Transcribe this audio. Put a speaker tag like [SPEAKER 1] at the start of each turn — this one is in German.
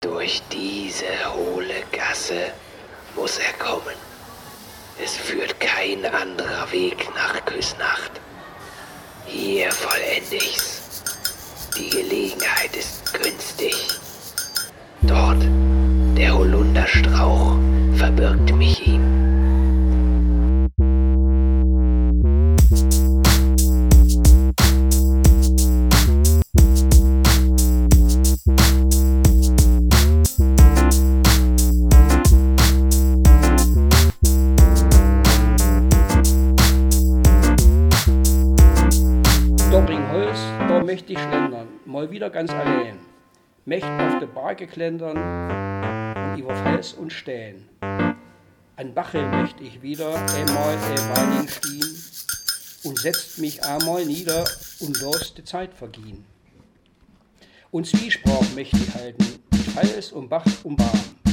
[SPEAKER 1] Durch diese hohle Gasse muss er kommen. Es führt kein anderer Weg nach Küsnacht. Hier vollende ich's. Die Gelegenheit ist günstig. Dort, der Holunderstrauch, verbirgt mich ihm.
[SPEAKER 2] Doppingholz, da möcht ich schlendern, mal wieder ganz allein. Möcht auf de Barke klendern und über Fels und Stein. An Bachel möcht ich wieder einmal Weining stehen und setzt mich einmal nieder und los die Zeit vergehen. Und Zwiesprach möcht ich halten, mit Fels und Bach und Bahn.